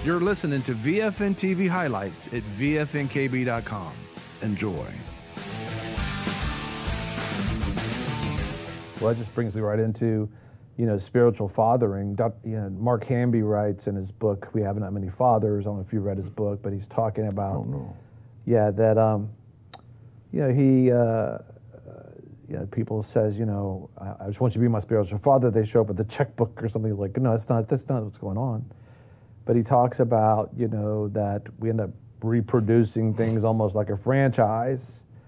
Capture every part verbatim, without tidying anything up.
You're listening to V F N T V highlights at V F N K B dot com. Enjoy. Well, that just brings me right into, you know, spiritual fathering. You know, Mark Hamby writes in his book, We Have Not Many Fathers. I don't know if you read his book, but he's talking about, oh, no. yeah, that, um, you know, he, uh, you know, people says, you know, I, I just want you to be my spiritual father. They show up with a checkbook or something like, no, that's not, that's not what's going on. But he talks about, you know, that we end up reproducing things almost like a franchise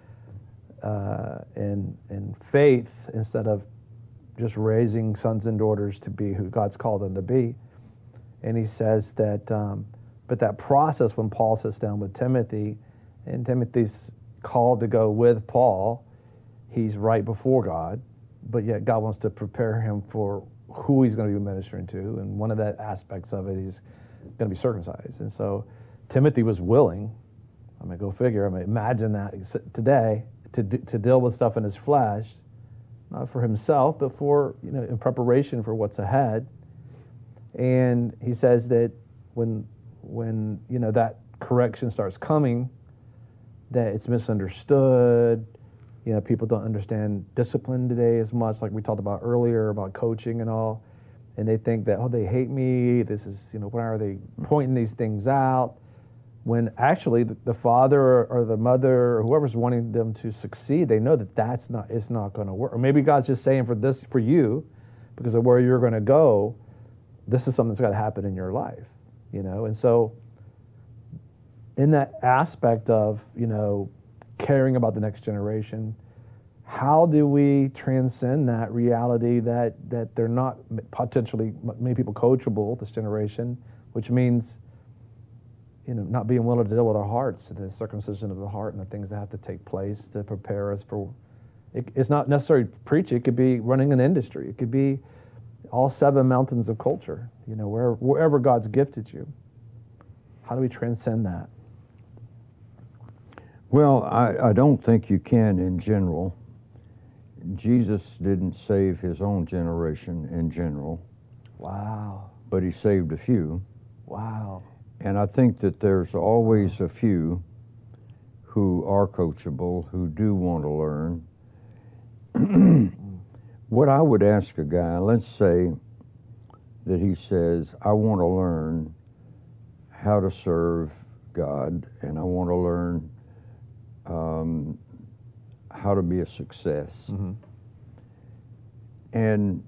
uh, in, in faith instead of just raising sons and daughters to be who God's called them to be. And he says that, um, but that process when Paul sits down with Timothy, and Timothy's called to go with Paul, he's right before God, but yet God wants to prepare him for who he's going to be ministering to. And one of the aspects of it, he's going to be circumcised. And so Timothy was willing. I mean, go figure. I mean, imagine that today to to deal with stuff in his flesh, not for himself, but for, you know, in preparation for what's ahead. And he says that when when you know that correction starts coming, that it's misunderstood. You know, people don't understand discipline today as much, like we talked about earlier about coaching and all. And they think that, oh, they hate me. This is, you know, why are they pointing these things out? When actually the, the father or, or the mother or whoever's wanting them to succeed, they know that that's not, it's not going to work. Or maybe God's just saying for this, for you, because of where you're going to go, this is something that's got to happen in your life, you know? And so in that aspect of, you know, caring about the next generation, how do we transcend that reality that, that they're not potentially, many people coachable, this generation, which means, you know, not being willing to deal with our hearts, the circumcision of the heart and the things that have to take place to prepare us for, it, it's not necessarily preaching, it could be running an industry, it could be all seven mountains of culture, you know, wherever, wherever God's gifted you. How do we transcend that? Well, I, I don't think you can in general. Jesus didn't save his own generation in general. Wow. But he saved a few. Wow. And I think that there's always a few who are coachable, who do want to learn. What I would ask a guy, let's say that he says, I want to learn how to serve God, and I want to learn um, how to be a success. Mm-hmm. And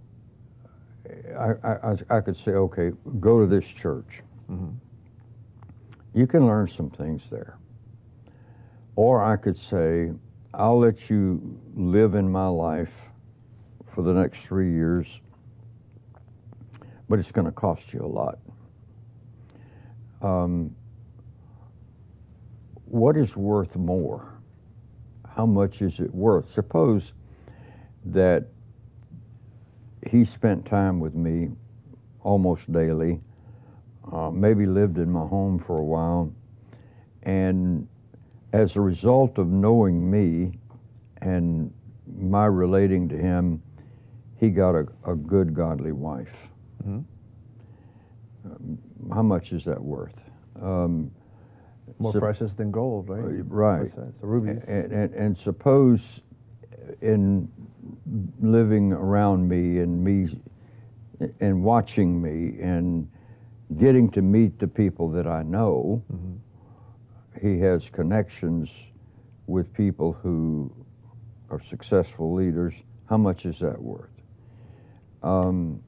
I, I, I could say, okay, go to this church. Mm-hmm. You can learn some things there. Or I could say, I'll let you live in my life for the next three years, but it's going to cost you a lot. Um, what is worth more? How much is it worth? Suppose that he spent time with me almost daily, uh, maybe lived in my home for a while, and as a result of knowing me and my relating to him, he got a, a good, godly wife. Mm-hmm. Um, how much is that worth? Um, More so, precious than gold, right? Right. It's a rubies. And, and, and suppose in living around me and me and watching me and getting to meet the people that I know, mm-hmm. he has connections with people who are successful leaders. How much is that worth? Um,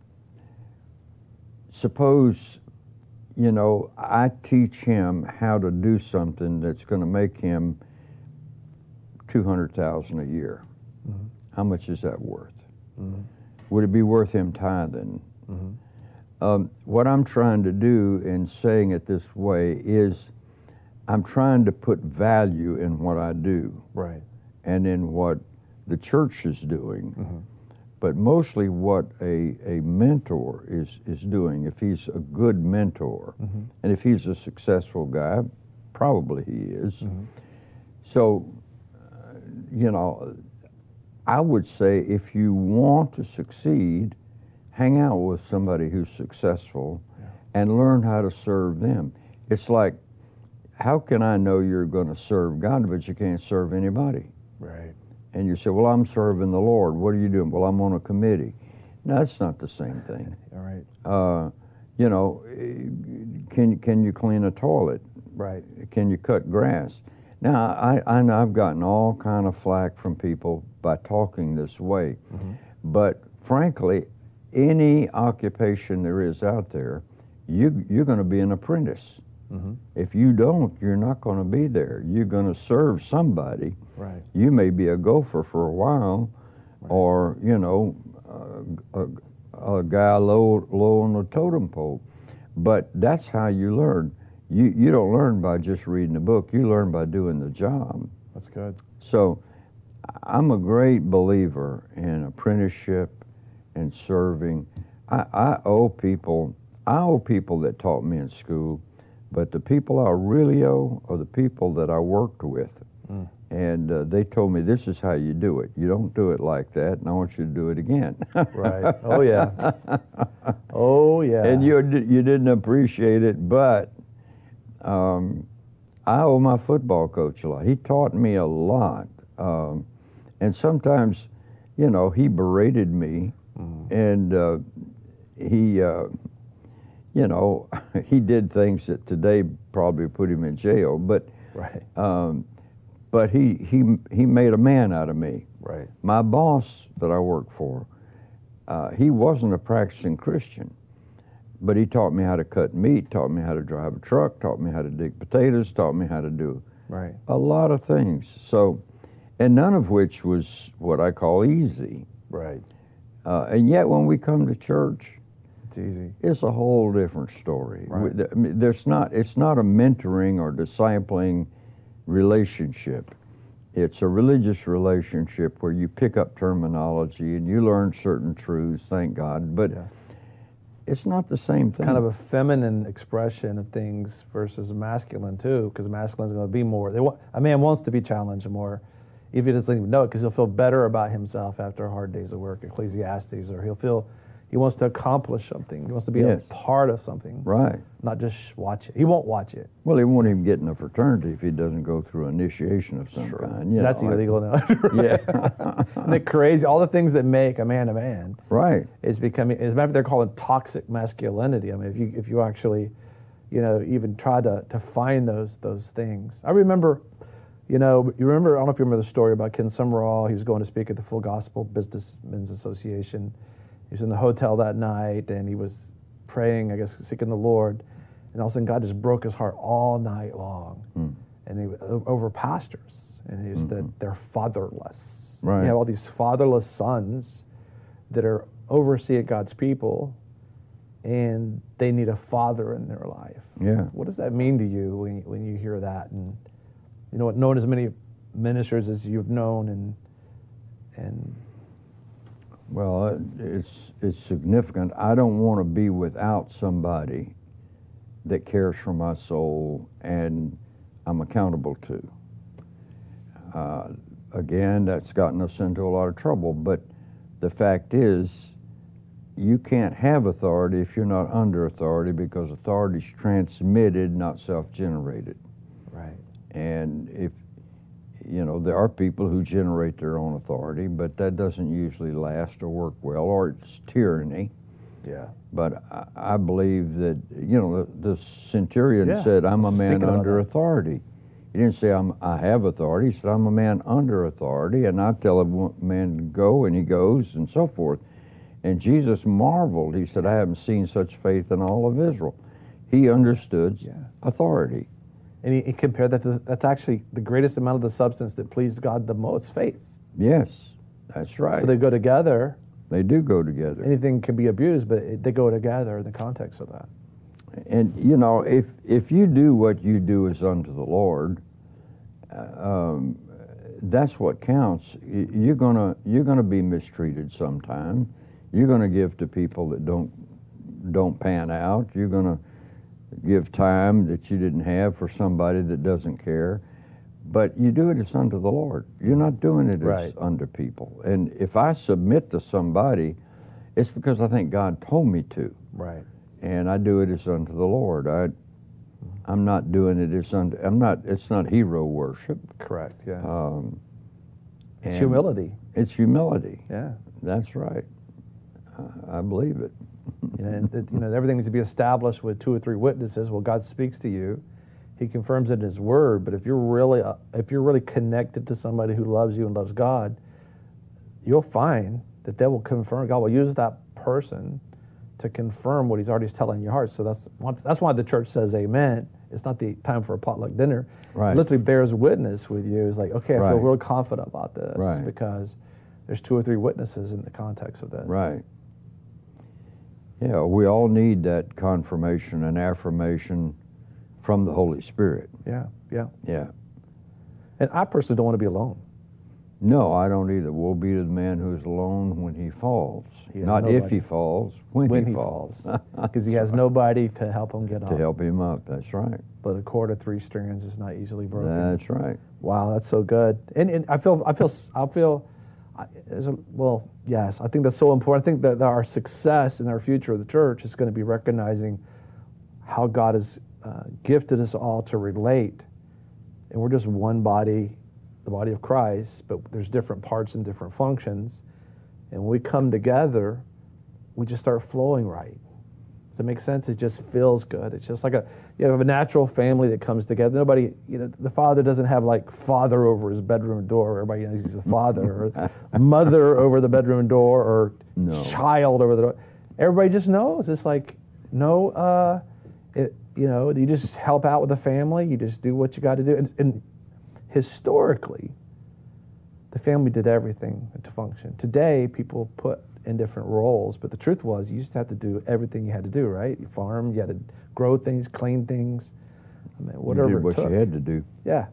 suppose, you know, I teach him how to do something that's going to make him two hundred thousand dollars a year. Mm-hmm. How much is that worth? Mm-hmm. Would it be worth him tithing? Mm-hmm. Um, what I'm trying to do in saying it this way is I'm trying to put value in what I do. Right. And in what the church is doing. Mm-hmm. But mostly what a, a mentor is, is doing, if he's a good mentor, mm-hmm. and if he's a successful guy, probably he is. Mm-hmm. So, uh, you know, I would say if you want to succeed, hang out with somebody who's successful, yeah. and learn how to serve them. It's like, how can I know you're going to serve God, but you can't serve anybody? Right. And you say, well, I'm serving the Lord. What are you doing? Well, I'm on a committee. No, that's not the same thing. All right. Uh, you know, can can you clean a toilet? Right. Can you cut grass? Now, I, I know I've gotten all kind of flack from people by talking this way, mm-hmm. but frankly, any occupation there is out there, you you're going to be an apprentice. Mm-hmm. If you don't, you're not going to be there. You're going to serve somebody. Right. You may be a gopher for a while, right. or you know, uh, a, a guy low low on the totem pole. But that's how you learn. You you don't learn by just reading a book. You learn by doing the job. That's good. So, I'm a great believer in apprenticeship and serving. I, I owe people. I owe people that taught me in school. But the people I really owe are the people that I worked with. Mm. And uh, they told me, this is how you do it. You don't do it like that, and I want you to do it again. Right. Oh, yeah. Oh, yeah. And you you didn't appreciate it, but um, I owe my football coach a lot. He taught me a lot. Um, and sometimes, you know, he berated me, mm. and uh, he... Uh, You know, he did things that today probably put him in jail, but right. um, but he he he made a man out of me. Right. My boss that I worked for, uh, he wasn't a practicing Christian, but he taught me how to cut meat, taught me how to drive a truck, taught me how to dig potatoes, taught me how to do right. a lot of things. So, and none of which was what I call easy. Right. Uh, and yet, when we come to church, it's easy. It's a whole different story. Right. There's not. It's not a mentoring or discipling relationship. It's a religious relationship where you pick up terminology and you learn certain truths. Thank God, but yeah. it's not the same thing. Kind of a feminine expression of things versus a masculine too, because masculine is going to be more. They want, a man wants to be challenged more, if he doesn't even know it, because he'll feel better about himself after a hard day's of work, Ecclesiastes, or he'll feel. He wants to accomplish something. He wants to be yes. a part of something. Right. Not just watch it. He won't watch it. Well, he won't even get in a fraternity if he doesn't go through initiation of some sure. kind. You That's know, illegal now. Right? Yeah. Isn't it crazy? All the things that make a man a man. Right. Is becoming, as a matter of fact, they're calling toxic masculinity. I mean, if you if you actually, you know, even try to, to find those those things. I remember, you know, you remember, I don't know if you remember the story about Ken Summerall. He was going to speak at the Full Gospel Businessmen's Association. He was in the hotel that night, and he was praying, I guess, seeking the Lord. And all of a sudden, God just broke his heart all night long. Mm. And he over pastors, and he was mm-hmm. that they're fatherless. Right. You have all these fatherless sons that are overseeing God's people, and they need a father in their life. Yeah. What does that mean to you when you, when you hear that? And you know, known as many ministers as you've known, and and. Well, it's it's significant. I don't want to be without somebody that cares for my soul and I'm accountable to. Uh, again, that's gotten us into a lot of trouble, but the fact is, you can't have authority if you're not under authority, because authority is transmitted, not self-generated. Right. And if You know, there are people who generate their own authority, but that doesn't usually last or work well, or it's tyranny. Yeah. But I, I believe that, you know, the, the centurion yeah. said, I'm a man under that. authority. He didn't say, I'm, I have authority. He said, I'm a man under authority, and I tell a man to go, and he goes, and so forth. And Jesus marveled. He said, I haven't seen such faith in all of Israel. He understood yeah. authority. And he, he compared that to, that's actually the greatest amount of the substance that pleased God the most, faith. Yes, that's right. So they go together. They do go together. Anything can be abused, but it, they go together in the context of that. And, you know, if if you do what you do is unto the Lord, um, that's what counts. You're gonna you're gonna be mistreated sometime. You're gonna give to people that don't don't pan out. You're gonna give time that you didn't have for somebody that doesn't care. But you do it as unto the Lord. You're not doing it right. as unto people. And if I submit to somebody, it's because I think God told me to. Right. and I do it as unto the Lord. I, I'm not doing it as unto. I'm not. It's not hero worship. Correct. Yeah. Um, it's and humility. It's humility. Yeah. That's right. Uh, I believe it. You know, and it, you know, everything needs to be established with two or three witnesses. Well, God speaks to you. He confirms it in His Word. But if you're really, uh, if you're really connected to somebody who loves you and loves God, you'll find that they will confirm. God will use that person to confirm what He's already telling your heart. So that's that's why the church says Amen. It's not the time for a potluck dinner. Right. It literally bears witness with you. It's like, okay, I right. feel real confident about this right. because there's two or three witnesses in the context of this. Right. Yeah, we all need that confirmation and affirmation from the Holy Spirit. Yeah, yeah. Yeah. And I personally don't want to be alone. No, I don't either. Woe be to the man who is alone when he falls. He has Not nobody. if he falls, when, when he, he falls. Because he has nobody to help him get up. To help him up, that's right. But a cord of three strands is not easily broken. That's right. Wow, that's so good. And, and I feel, I feel, I feel, I, there's a, well, yes, I think that's so important. I think that our success in our future of the church is going to be recognizing how God has uh, gifted us all to relate. And we're just one body, the body of Christ, but there's different parts and different functions. And when we come together, we just start flowing right. Does that make sense? It just feels good. It's just like a, you have a natural family that comes together. Nobody, you know, the father doesn't have like father over his bedroom door. Everybody knows he's a father, or mother over the bedroom door, or no. child over the door. Everybody just knows. It's like, no, uh, it, you know, you just help out with the family. You just do what you got to do. And, and historically, the family did everything to function. Today, people put in different roles, but the truth was you used to have to do everything you had to do, right? You farm, you had to grow things, clean things, I mean, whatever you did what it took. you had to do. Yeah.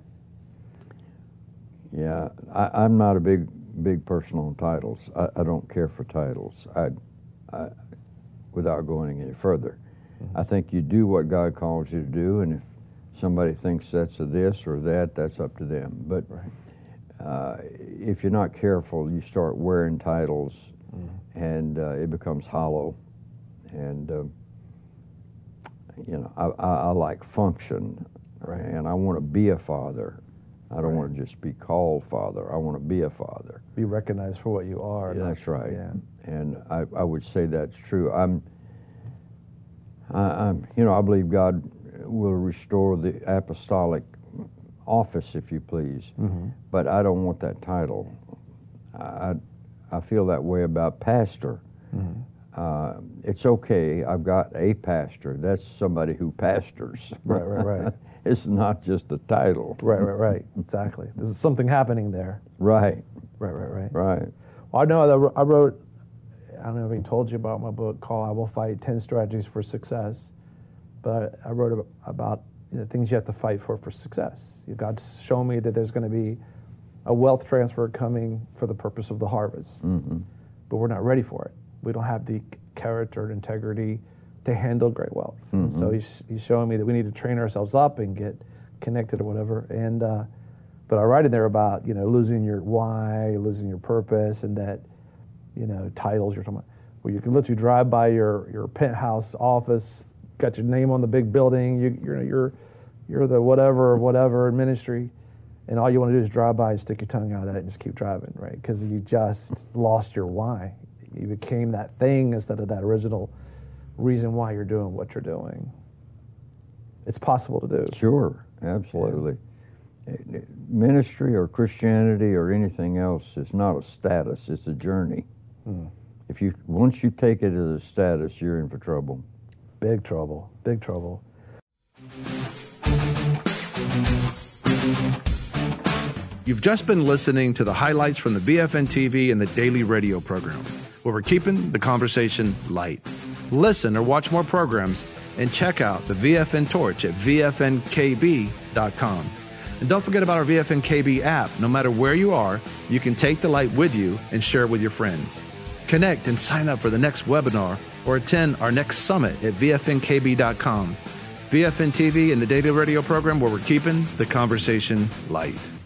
Yeah, I, I'm not a big big person on titles. I, I don't care for titles. I, I, without going any further, mm-hmm. I think you do what God calls you to do, and if somebody thinks that's a this or that, that's up to them. But right. uh, if you're not careful, you start wearing titles. Mm-hmm. And uh, it becomes hollow, and uh, you know I, I, I like function, right. And I want to be a father. I don't right. want to just be called father. I want to be a father. Be recognized for what you are. Yeah, that's right. Yeah. And I, I would say that's true. I'm, I, I'm, you know, I believe God will restore the apostolic office, if you please. Mm-hmm. But I don't want that title. I. I feel that way about pastor. Mm-hmm. Uh, it's okay. I've got a pastor. That's somebody who pastors. Right, right, right. It's not just a title. Right, right, right. Exactly. There's something happening there. Right. Right, right, right. Right. Well, I know I wrote, I don't know if I told you about my book called I Will Fight ten Strategies for Success, but I wrote about you know, things you have to fight for for success. God's shown me that there's going to be a wealth transfer coming for the purpose of the harvest. Mm-hmm. But we're not ready for it. We don't have the character and integrity to handle great wealth. Mm-hmm. So he's, he's showing me that we need to train ourselves up and get connected or whatever. And uh, but I write in there about, you know, losing your why, losing your purpose, and that, you know, titles you're talking about. Well, you can literally drive by your, your penthouse office, got your name on the big building, you, you're, you're, you're the whatever, whatever in ministry, and all you want to do is drive by and stick your tongue out at it and just keep driving, right? Because you just lost your why. You became that thing instead of that original reason why you're doing what you're doing. It's possible to do. Sure, absolutely. Yeah. Ministry or Christianity or anything else is not a status, it's a journey. Hmm. If you once you take it as a status, you're in for trouble. Big trouble, big trouble. You've just been listening to the highlights from the V F N T V and the daily radio program, where we're keeping the conversation light. Listen or watch more programs and check out the V F N Torch at V F N K B dot com. And don't forget about our V F N K B app. No matter where you are, you can take the light with you and share it with your friends. Connect and sign up for the next webinar or attend our next summit at V F N K B dot com. V F N T V and the daily radio program, where we're keeping the conversation light.